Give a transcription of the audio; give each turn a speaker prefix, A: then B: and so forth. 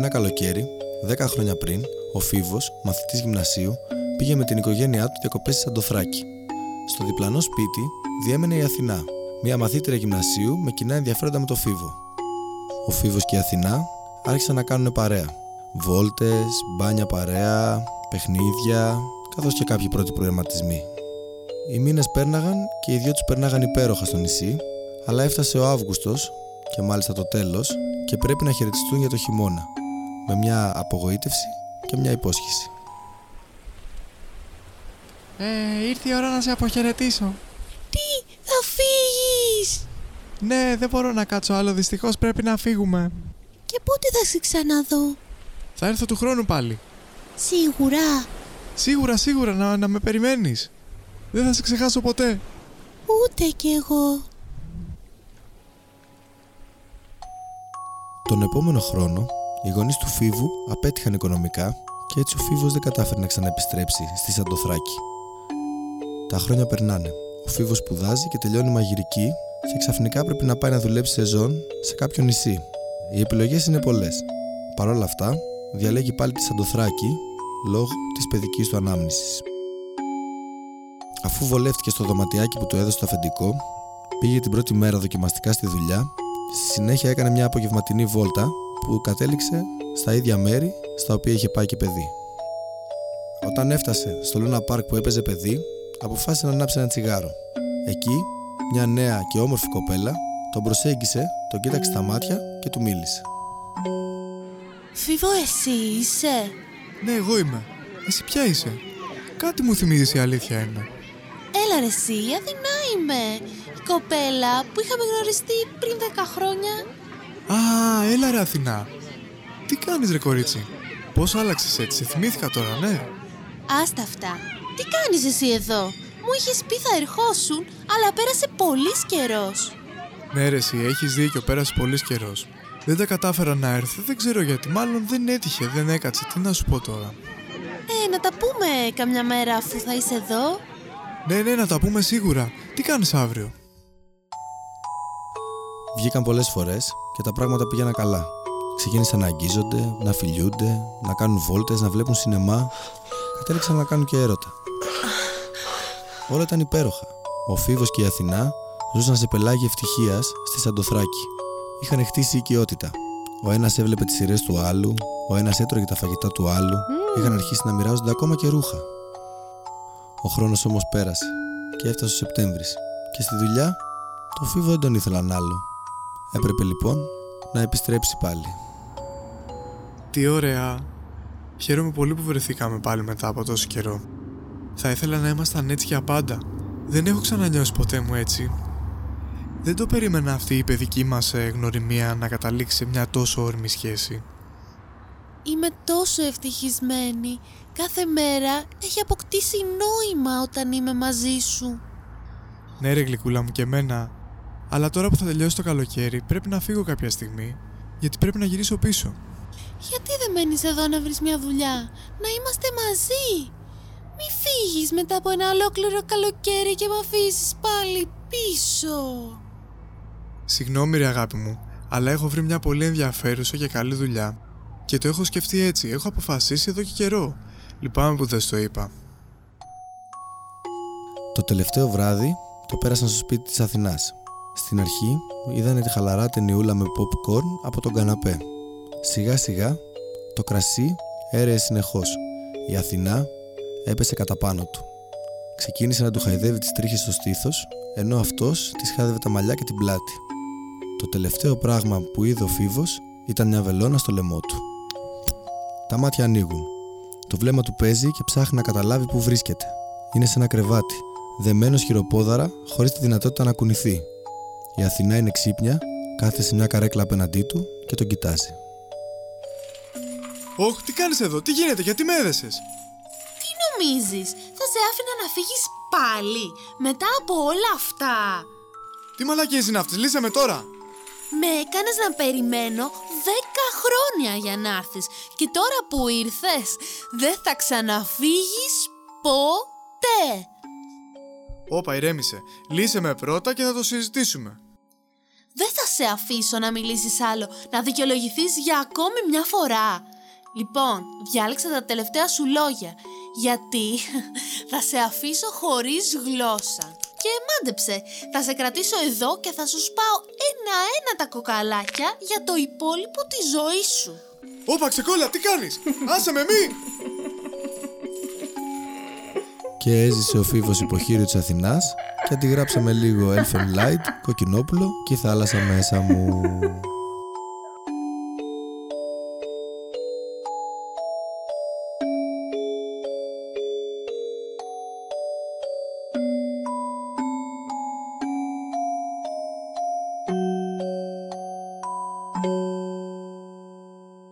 A: Ένα καλοκαίρι, 10 χρόνια πριν, ο Φίβος, μαθητής γυμνασίου, πήγε με την οικογένειά του διακοπές στη Σαντοθράκη. Στο διπλανό σπίτι διέμενε η Αθηνά, μια μαθήτρια γυμνασίου με κοινά ενδιαφέροντα με το Φίβο. Ο Φίβος και η Αθηνά άρχισαν να κάνουν παρέα. Βόλτες, μπάνια παρέα, παιχνίδια, καθώς και κάποιοι πρώτοι προγραμματισμοί. Οι μήνες πέρναγαν και οι δυο τους περνάγαν υπέροχα στο νησί, αλλά έφτασε ο Αύγουστος, και μάλιστα το τέλος, και πρέπει να χαιρετιστούν για το χειμώνα, με μια απογοήτευση και μια υπόσχεση.
B: Ήρθε η ώρα να σε αποχαιρετήσω.
C: Τι, θα φύγεις?
B: Ναι, δεν μπορώ να κάτσω άλλο, δυστυχώς πρέπει να φύγουμε.
C: Και πότε θα σε ξαναδώ?
B: Θα έρθω του χρόνου πάλι.
C: Σίγουρα?
B: Σίγουρα, να με περιμένεις. Δεν θα σε ξεχάσω ποτέ.
C: Ούτε κι εγώ.
A: Τον επόμενο χρόνο, οι γονείς του Φίβου απέτυχαν οικονομικά και έτσι ο Φίβος δεν κατάφερε να ξαναεπιστρέψει στη Σαντοθράκη. Τα χρόνια περνάνε. Ο Φίβος σπουδάζει και τελειώνει μαγειρική και ξαφνικά πρέπει να πάει να δουλέψει σεζόν σε κάποιο νησί. Οι επιλογές είναι πολλές. Παρ' όλα αυτά, διαλέγει πάλι τη Σαντοθράκη λόγω της παιδικής του ανάμνησης. Αφού βολεύτηκε στο δωματιάκι που του έδωσε το αφεντικό, πήγε την πρώτη μέρα δοκιμαστικά στη δουλειά. Στη συνέχεια έκανε μια απογευματινή βόλτα που κατέληξε στα ίδια μέρη στα οποία είχε πάει και παιδί. Όταν έφτασε στο Λούνα Πάρκ που έπαιζε παιδί, αποφάσισε να ανάψει ένα τσιγάρο. Εκεί, μια νέα και όμορφη κοπέλα τον προσέγγισε, τον κοίταξε στα μάτια και του μίλησε.
C: Φίβο, εσύ είσαι?
B: Ναι, εγώ είμαι. Εσύ ποια είσαι? Κάτι μου θυμίζεις, η αλήθεια είναι.
C: Έλα ρε εσύ, η Αθηνά είμαι. Η κοπέλα που είχαμε γνωριστεί πριν 10 χρόνια.
B: Α, έλα ρε Αθηνά. Τι κάνεις ρε κορίτσι? Πώς άλλαξες έτσι, θυμήθηκα τώρα, ναι.
C: Άστα αυτά. Τι κάνεις εσύ εδώ? Μου είχες πει θα ερχόσουν, αλλά πέρασε πολύς καιρός.
B: Ναι ρε εσύ, έχεις δίκιο, πέρασε πολύς καιρός. Δεν τα κατάφερα να έρθω, δεν ξέρω γιατί, μάλλον δεν έτυχε, δεν έκατσε, τι να σου πω τώρα.
C: Να τα πούμε καμιά μέρα αφού θα είσαι εδώ.
B: Ναι, να τα πούμε σίγουρα. Τι κάνεις αύριο?
A: Βγήκαν πολλές φορές και τα πράγματα πήγαιναν καλά. Ξεκίνησαν να αγγίζονται, να φιλιούνται, να κάνουν βόλτες, να βλέπουν σινεμά. Κατέληξαν να κάνουν και έρωτα. Όλα ήταν υπέροχα. Ο Φίβος και η Αθηνά ζούσαν σε πελάγια ευτυχίας στη Σαντοθράκη. Είχαν χτίσει οικειότητα. Ο ένας έβλεπε τις σειρές του άλλου, ο ένας έτρωγε τα φαγητά του άλλου. Είχαν αρχίσει να μοιράζονται ακόμα και ρούχα. Ο χρόνος όμως πέρασε και έφτασε ο Σεπτέμβρης. Και στη δουλειά, το Φίβο δεν τον ήθελαν άλλο. Έπρεπε λοιπόν να επιστρέψει πάλι.
B: Τι ωραία. Χαίρομαι πολύ που βρεθήκαμε πάλι μετά από τόσο καιρό. Θα ήθελα να ήμασταν έτσι για πάντα. Δεν έχω ξανανιώσει ποτέ μου έτσι. Δεν το περίμενα αυτή η παιδική μας γνωριμία να καταλήξει σε μια τόσο όριμη σχέση.
C: Είμαι τόσο ευτυχισμένη. Κάθε μέρα έχει αποκτήσει νόημα όταν είμαι μαζί σου.
B: Ναι ρε γλυκούλα μου, και εμένα. Αλλά τώρα που θα τελειώσει το καλοκαίρι πρέπει να φύγω κάποια στιγμή, γιατί πρέπει να γυρίσω πίσω.
C: Γιατί δεν μένεις εδώ να βρεις μια δουλειά? Να είμαστε μαζί. Μη φύγεις μετά από ένα ολόκληρο καλοκαίρι και με αφήσεις πάλι πίσω.
B: Συγγνώμη ρε αγάπη μου, αλλά έχω βρει μια πολύ ενδιαφέρουσα και καλή δουλειά. Και το έχω σκεφτεί έτσι, έχω αποφασίσει εδώ και καιρό. Λυπάμαι που δεν στο είπα.
A: Το τελευταίο βράδυ το πέρασαν στο σπίτι της Αθηνάς. Στην αρχή είδανε τη χαλαρά ταινιούλα με popcorn από τον καναπέ. Σιγά σιγά το κρασί έρεε συνεχώς. Η Αθηνά έπεσε κατά πάνω του. Ξεκίνησε να του χαϊδεύει τις τρίχες στο στήθος, ενώ αυτός της χάιδευε τα μαλλιά και την πλάτη. Το τελευταίο πράγμα που είδε ο Φίβος ήταν μια βελόνα στο λαιμό του. Τα μάτια ανοίγουν. Το βλέμμα του παίζει και ψάχνει να καταλάβει πού βρίσκεται. Είναι σε ένα κρεβάτι, δεμένο χειροπόδαρα, χωρίς τη δυνατότητα να κουνηθεί. Η Αθηνά είναι ξύπνια, κάθεται σε μια καρέκλα απέναντί του και τον κοιτάζει.
B: Ωχ, τι κάνεις εδώ, τι γίνεται, γιατί με έδεσες?
C: Τι νομίζεις, θα σε άφηνα να φύγεις πάλι μετά από όλα αυτά?
B: Τι μαλακίες είναι αυτές, λύσε με τώρα!
C: Με έκανες να περιμένω 10 χρόνια για να έρθεις και τώρα που ήρθες δεν θα ξαναφύγεις ποτέ.
B: Όπα, ηρέμησε. Λύσε με πρώτα και θα το συζητήσουμε.
C: Δεν θα σε αφήσω να μιλήσεις άλλο, να δικαιολογηθείς για ακόμη μια φορά. Λοιπόν, διάλεξα τα τελευταία σου λόγια, γιατί θα σε αφήσω χωρίς γλώσσα. Και μάντεψε, θα σε κρατήσω εδώ και θα σου σπάω ένα-ένα τα κοκαλάκια για το υπόλοιπο της ζωής σου.
B: Όπα, ξεκόλα, τι κάνεις? Άσε με μη!
A: Και έζησε ο Φίβος υποχείριο της Αθηνάς και αντιγράψαμε λίγο Elfen Light, Κοκκινόπουλο και η θάλασσα μέσα μου.